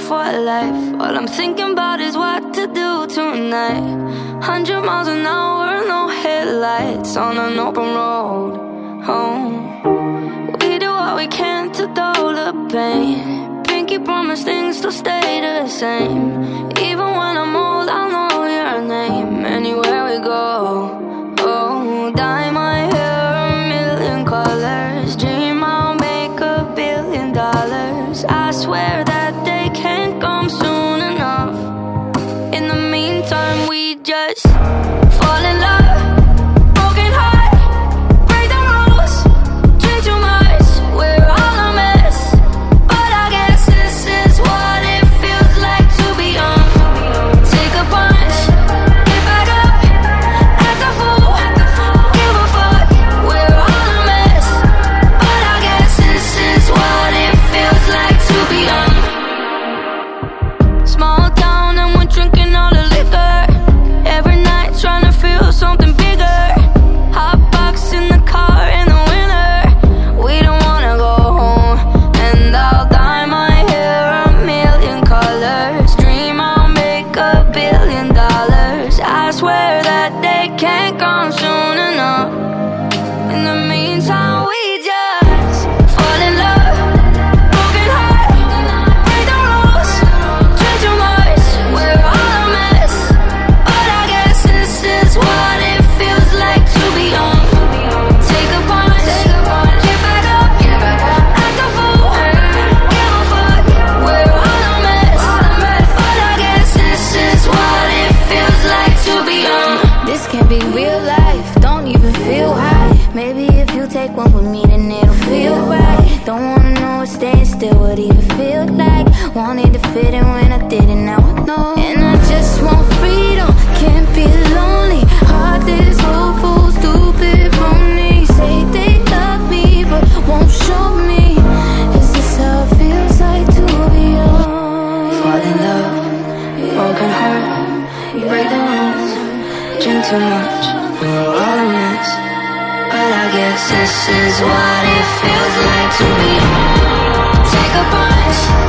for life. All I'm thinking about is what to do tonight. 100 miles an hour, no headlights on an open road. Oh, we do what we can to dull the pain. Pinky promise things to stay the same. Even when I'm old, I'll know your name anywhere we go. Oh, dye my hair a million colors. Dream I'll make $1 billion. I swear that they can't come soon enough. In the meantime, we just fall in love. Broken heart, break the rules. Drink too much, we're all a mess. But I guess this is what it feels like to be young. Take a punch, get back up, act a fool, give a fuck. We're all a mess. But I guess this is what it feels like to be young. Small town and we're drinking all the liquor. Every night trying to feel something bigger. Hot box in the car in the winter. We don't wanna go home. And I'll dye my hair a million colors. Dream I'll make $1 billion. I swear that they can't come soon enough. In the meantime, we just fall in love. Broken heart, break the rules. Drink too much, we're all a mess. But I guess this is what it feels like to be young. Take a punch, get back up, act a fool, give a fuck. We're all a mess. But I guess this is what it feels like to be young. This can't be real life, don't even feel high. Maybe if you take one with me, then it'll feel right. Don't wanna know what staying still would even feel like. Wanted to fit in when I didn't, now I know. And I just want freedom, can't be lonely. Heart is hopeful, stupid phony. Say they love me, but won't show me. Is this how it feels like to be young? Fall in love, broken heart, break the rules. Drink too much, we're all a mess. But I guess this is what it feels like to be young. Take a punch,